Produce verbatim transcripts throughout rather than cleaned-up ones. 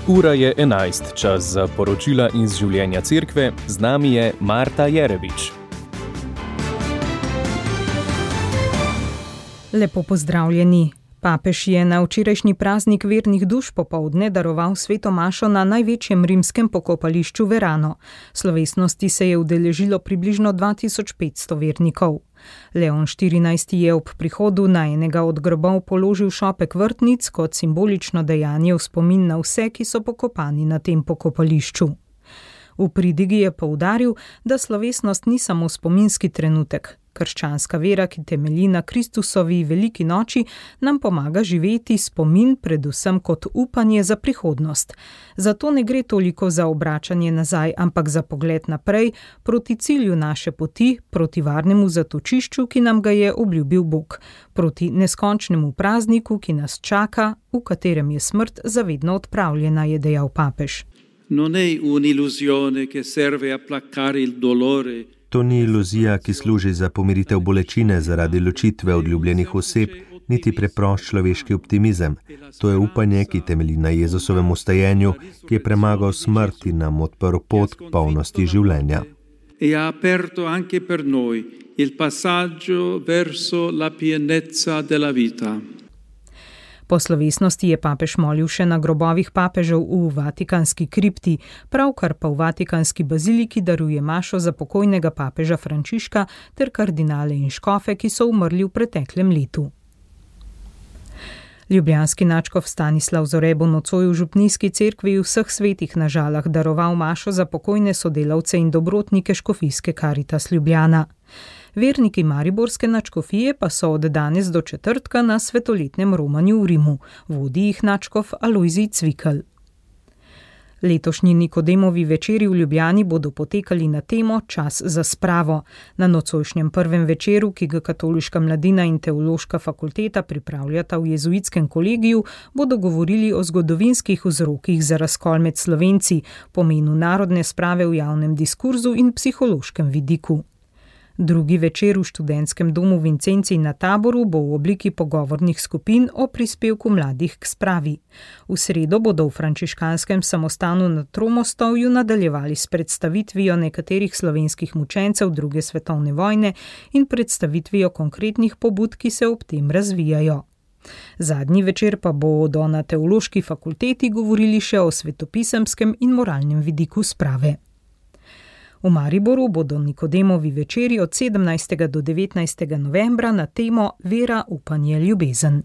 Ura je enajst, čas za poročila iz življenja cerkve, z nami je Marta Jerebič. Lepo pozdravljeni. Papež je na včerajšnji praznik vernih duš popoldne daroval sveto mašo na največjem rimskem pokopališču Verano. Slovesnosti se je udeležilo približno dva tisoč petsto vernikov. Leon štirinajsti je ob prihodu na enega od grobov položil šopek vrtnic kot simbolično dejanje v spomin na vse, ki so pokopani na tem pokopališču. V pridigi je poudaril, da slovesnost ni samo spominski trenutek. Krščanska vera, ki temelji na Kristusovi veliki noči, nam pomaga živeti spomin predvsem kot upanje za prihodnost. Zato ne gre toliko za obračanje nazaj, ampak za pogled naprej, proti cilju naše poti, proti varnemu zatočišču, ki nam ga je obljubil Bog, proti neskončnemu prazniku, ki nas čaka, v katerem je smrt zavedno odpravljena, je dejal papež. Non è un'illusione che serve a placare il dolore. To ni iluzija, ki služi za pomiritev bolečine zaradi ločitve od ljubljenih oseb, niti preprost človeški optimizem. To je upanje, ki temelji na Jezusovem ustajenju, ki je premagal smrt in nam odprl pot k polnosti življenja. E ha aperto anche per noi il passaggio verso la pienezza della vita. Po slovesnosti je papež molil še na grobovih papežev v vatikanski kripti, pravkar pa v vatikanski baziliki daruje mašo za pokojnega papeža Frančiška ter kardinale in škofe, ki so umrli v preteklem letu. Ljubljanski nadškof Stanislav Zore bo nocoj v župnijski cerkvi vseh svetih na Žalah daroval mašo za pokojne sodelavce in dobrotnike škofijske Karitas Ljubljana. Verniki mariborske nadškofije pa so od danes do četrtka na svetoletnem romanju v Rimu, vodi jih nadškof Alojzij Cvikl. Letošnji Nikodemovi večeri v Ljubljani bodo potekali na temo Čas za spravo. Na nocojšnjem prvem večeru, ki ga Katoliška mladina in Teološka fakulteta pripravljata v jezuitskem kolegiju, bodo govorili o zgodovinskih vzrokih za razkol med Slovenci, pomenu narodne sprave v javnem diskurzu in psihološkem vidiku. Drugi večer v študentskem domu Vincenci na Taboru bo v obliki pogovornih skupin o prispevku mladih k spravi. V sredo bodo v frančiškanskem samostanu na Tromostovju nadaljevali s predstavitvijo nekaterih slovenskih mučencev druge svetovne vojne in predstavitvijo konkretnih pobud, ki se ob tem razvijajo. Zadnji večer pa bodo na Teološki fakulteti govorili še o svetopisemskem in moralnem vidiku sprave. V Mariboru bodo Nikodemovi večeri od sedemnajstega do devetnajstega novembra na temo Vera, upanje, ljubezen.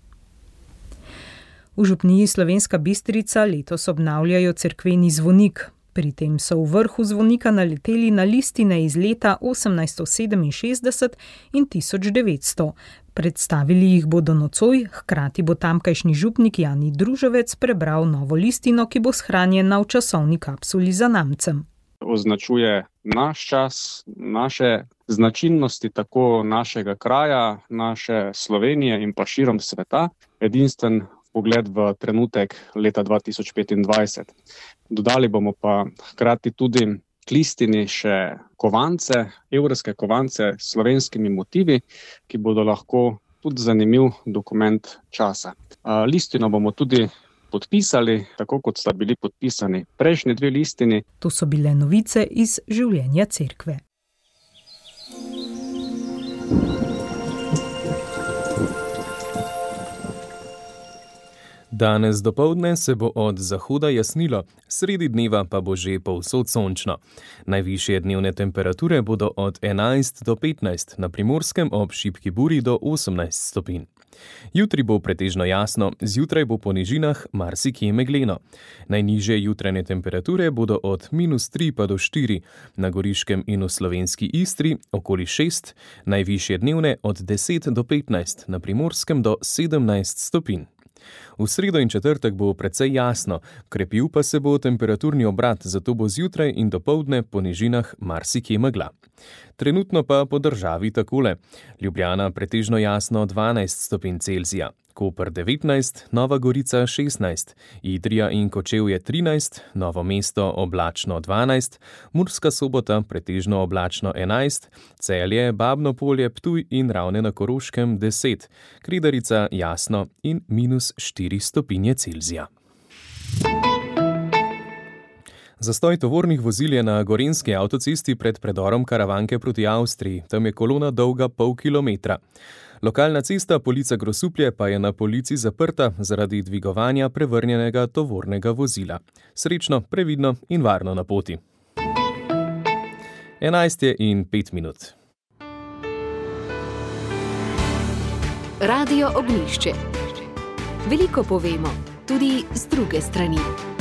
V župniji Slovenska Bistrica letos obnavljajo cerkveni zvonik. Pri tem so v vrhu zvonika naleteli na listine iz leta osemnajststo sedeminšestdeset in tisoč devetsto. Predstavili jih bodo nocoj, hkrati bo tamkajšnji župnik Jani Druževec prebral novo listino, ki bo shranjena v časovni kapsuli za namcem. Označuje naš čas, naše značilnosti tako našega kraja, naše Slovenije in pa širom sveta, edinstven pogled v trenutek leta dva tisoč petindvajset. Dodali bomo pa hkrati tudi k listini še kovance, evrske kovance s slovenskimi motivi, ki bodo lahko tudi zanimiv dokument časa. Listino bomo tudi podpisali, tako kot sta bili podpisani prejšnji dve listini. To so bile novice iz življenja cerkve. Danes dopoldne se bo od zahoda jasnilo, sredi dneva pa bo že povsod sončno. Najvišje dnevne temperature bodo od enajst do petnajst, na Primorskem ob šibki buri do osemnajst stopinj. Jutri bo pretežno jasno, zjutraj bo po nižinah marsikje megleno. Najnižje jutranje temperature bodo od minus tri pa do štiri, na Goriškem in v slovenski Istri okoli šest, najvišje dnevne od deset do petnajst, na Primorskem do sedemnajst stopinj. V sredo in četrtek bo precej jasno, krepil pa se bo temperaturni obrat, zato bo zjutraj in dopoldne po nižinah marsikje megla. Trenutno pa po državi takole. Ljubljana pretežno jasno dvanajst stopinj Celzija, Koper devetnajst, Nova Gorica šestnajst, Idrija in Kočevje trinajst, Novo mesto oblačno dvanajst, Murska Sobota pretežno oblačno enajst, Celje, Babno Polje, Ptuj in Ravne na Koroškem deset, Kredarica jasno in minus štiri stopinje Celzija. Zastoj tovornih vozil je na gorenjski avtocesti pred predorom Karavanke proti Avstriji. Tam je kolona dolga pol kilometra. Lokalna cesta Polica Grosuplje pa je na Polici zaprta zaradi dvigovanja prevrnjenega tovornega vozila. Srečno, previdno in varno na poti. enajst je in pet minut. Radio Ognjišče. Veliko povemo, tudi z druge strani.